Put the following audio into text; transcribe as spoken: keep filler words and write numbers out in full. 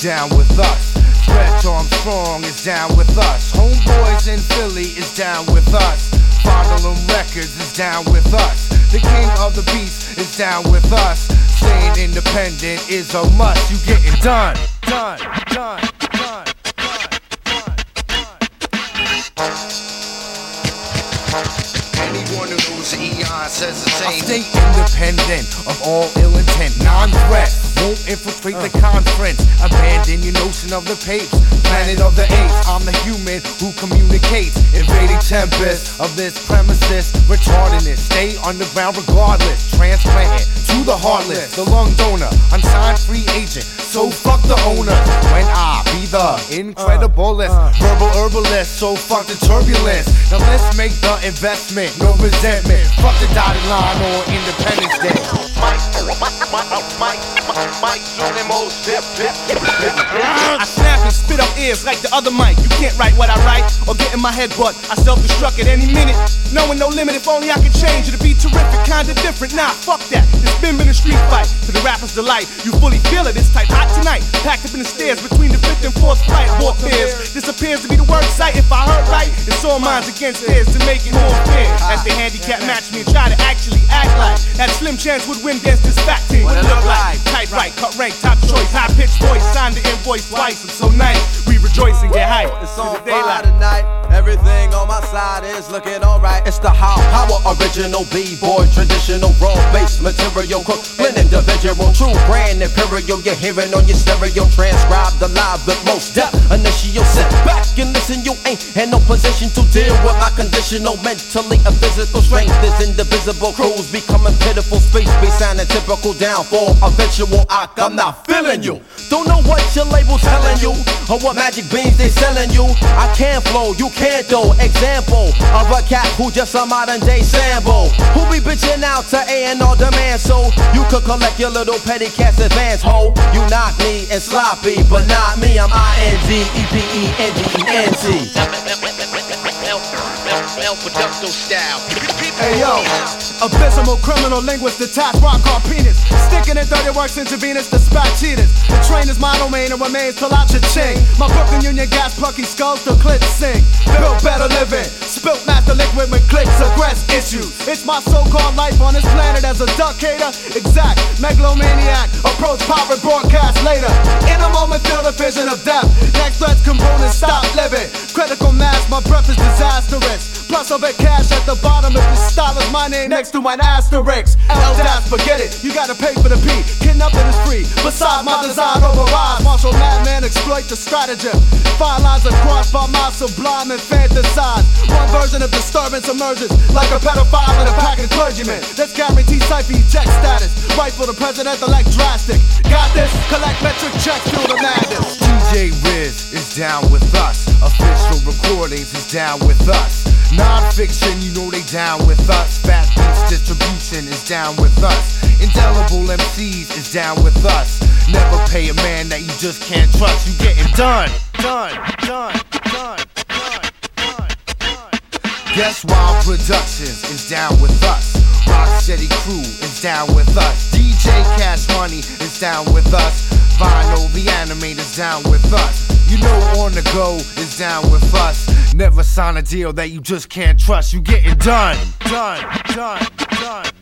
is down with us. Stretch Armstrong is down with us. Homeboys in Philly is down with us. Fondle 'em Records is down with us. The king of the beats is down with us. Staying independent is a must. You getting done, done, done, done, done, done. Anyone who knows Eon says the same. I stay independent of all ill intent, non-threat. Won't infiltrate the conference. Abandon your notion of the papes. Planet of the apes. I'm the human who communicates. Invading tempest of this premises. Retardedness. Stay underground regardless. Transplanting to the heartless. The lung donor. Unsigned free agent. So fuck the owner. When I be the incrediblest. Verbal herbalist. So fuck the turbulence. Now let's make the investment. No resentment. Fuck the dotted line on Independence Day. I snap and spit up ears like the other mic. You can't write what I write or get in my head, but I self-destruct at any minute. Knowing no limit, if only I could change it to be terrific, kinda different. Nah, fuck that. It's been been a street fight to the rapper's delight. You fully feel it, it's type hot tonight. Packed up in the stairs between the fifth and fourth flight. Warfares. This appears to be the work site. If I heard right, it's all minds against theirs to make it more fair. As they handicap match me and try to actually act like that slim chance would win against this fat team. What it look like? Tight right, cut rank, top choice, high pitched voice, signed the invoice twice. I'm so nice, we rejoice and get hype. It's on fire tonight. Everything on my side is looking alright. It's the how power original B-boy, traditional raw bass material, cook, blend individual, true brand imperial. You're hearing on your stereo, transcribed alive with most depth. Initial sit back and listen. You ain't in no position to deal with my conditional, mentally and physical strength is indivisible. Crews becoming pitiful, space be sounding typical. Downfall, eventual. I'm not feeling you. Don't know what your label telling you or what magic beans they selling you. I can't flow, you can't though. Example of a cat who just a modern day sample, who be bitching out to A and R demand so you could collect your little petty cash advance. Ho, you knock me and sloppy, but not me. I'm I N D E P E N D E N T. El Producto style. Hey yo, abysmal criminal linguist, detached rock hard penis, sticking in dirty works intravenous, dispatch cheaters. The train is my domain and remains till out your ching. My Brooklyn Union gas plucky skulls till clips sing. Built better living, spilt master liquid with clicks, aggress issues. It's my so-called life on this planet as a duck hater. Exact, megalomaniac, approach power broadcast later. In a moment feel the vision of death. Next threats components stop living. Critical mass, my breath is disastrous. Plus I'll bet cash at the bottom if your style is my name next to an asterisk. L-Dash, forget it, you gotta pay for the P. Kidnapping is free, besides my design overrides. Martial madman exploit the stratagem. Fine lines are crossed by my sublime and fantasize. One version of disturbance emerges like a pedophile and a pack of clergymen. Let's guarantee Cypher eject status. Right for the president-elect drastic. Got this, collect metric checks through the madness. D J Riz is down with us. Official recordings is down with us. Non-fiction, you know they down with us. Fat Beats Distribution is down with us. Indelible M Cs is down with us. Never pay a man that you just can't trust. You getting done, done, done, done, done, done, done. Guess Wild Productions is down with us. Rocksteady Crew is down with us. D J Cash Money is down with us. Vinyl the Animator's down with us. You know On The Go is down with us. Never sign a deal that you just can't trust. You getting done, done, done, done.